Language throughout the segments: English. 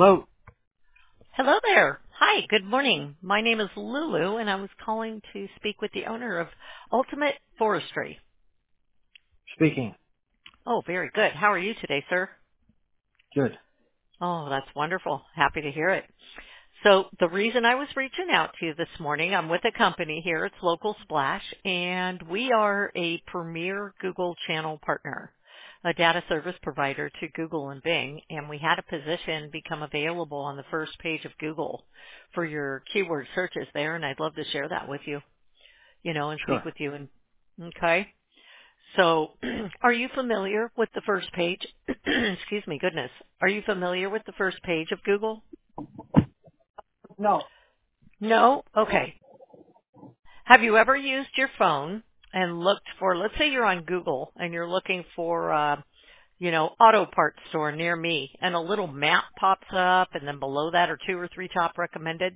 Hello. Hello there. Hi, good morning. My name is Lulu, and I was calling to speak with the owner of Ultimate Forestry. Speaking. Oh, very good. How are you today, sir? Good. Oh, that's wonderful. Happy to hear it. So the reason I was reaching out to you this morning, I'm with a company here. It's Local Splash, and we are a premier Google channel partner, a data service provider to Google and Bing, and we had a position become available on the first page of Google for your keyword searches there, and I'd love to share that with you, and speak Sure. with you. And okay. So are you familiar with the first page? Excuse me, goodness. Are you familiar with the first page of Google? No. No? Okay. Have you ever used your phone and looked for, let's say you're on Google and you're looking for, auto parts store near me, and a little map pops up, and then below that are two or three top recommended?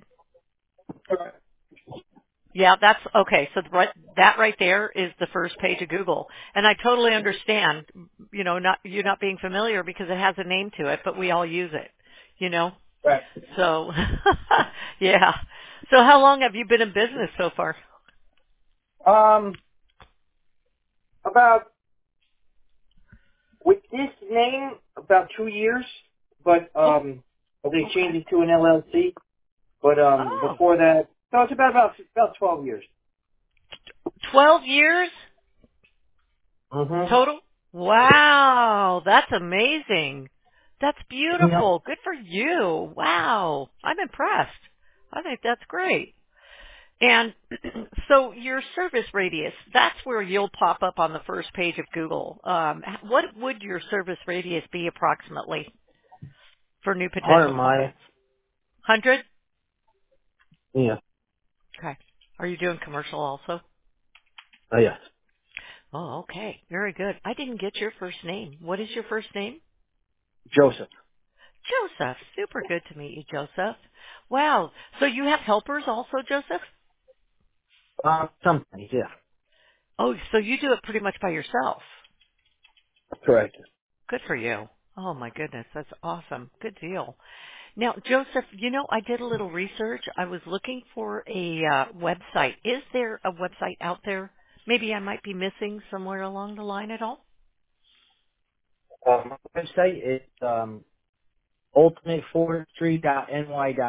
Yeah, that's okay. So that right there is the first page of Google. And I totally understand, not you not being familiar because it has a name to it, but we all use it, you know? Right. So, yeah. So how long have you been in business so far? About with this name, about 2 years, but Oh, they okay. changed it to an LLC. But Oh, before that, no, it's about 12 years. 12 years Mm-hmm. total? Wow, that's amazing. That's Yep. beautiful. Good for you. Wow, I'm impressed. I think that's great. And so your service radius, that's where you'll pop up on the first page of Google. What would your service radius be approximately for new 100 potential miles. clients? 100? Yeah. Okay. Are you doing commercial also? Oh, yes. Oh, okay. Very good. I didn't get your first name. What is your first name? Joseph. Joseph. Super good to meet you, Joseph. Wow. So you have helpers also, Joseph? Some things, yeah. Oh, so you do it pretty much by yourself. Correct. Good for you. Oh my goodness, that's awesome. Good deal. Now, Joseph, I did a little research. I was looking for a website. Is there a website out there? Maybe I might be missing somewhere along the line at all? My website is ultimateforestry.ny.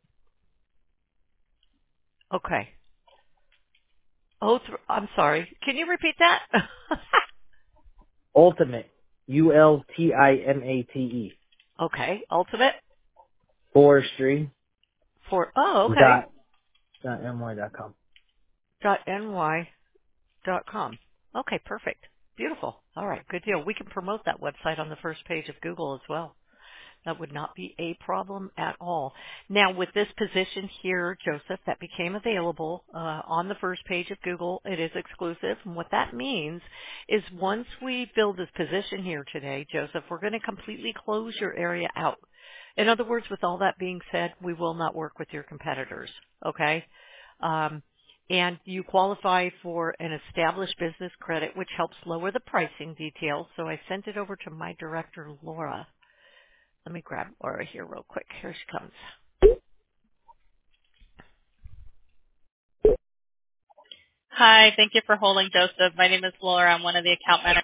Okay. Oh, I'm sorry. Can you repeat that? Ultimate. Ultimate. Okay. Ultimate Forestry. oh, okay. .ny.com. .ny.com. Okay, perfect. Beautiful. All right, good deal. We can promote that website on the first page of Google as well. That would not be a problem at all. Now, with this position here, Joseph, that became available on the first page of Google, it is exclusive. And what that means is once we fill this position here today, Joseph, we're going to completely close your area out. In other words, with all that being said, we will not work with your competitors. Okay? And you qualify for an established business credit, which helps lower the pricing details. So I sent it over to my director, Laura. Let me grab Laura here real quick. Here she comes. Hi, thank you for holding, Joseph. My name is Laura. I'm one of the account managers.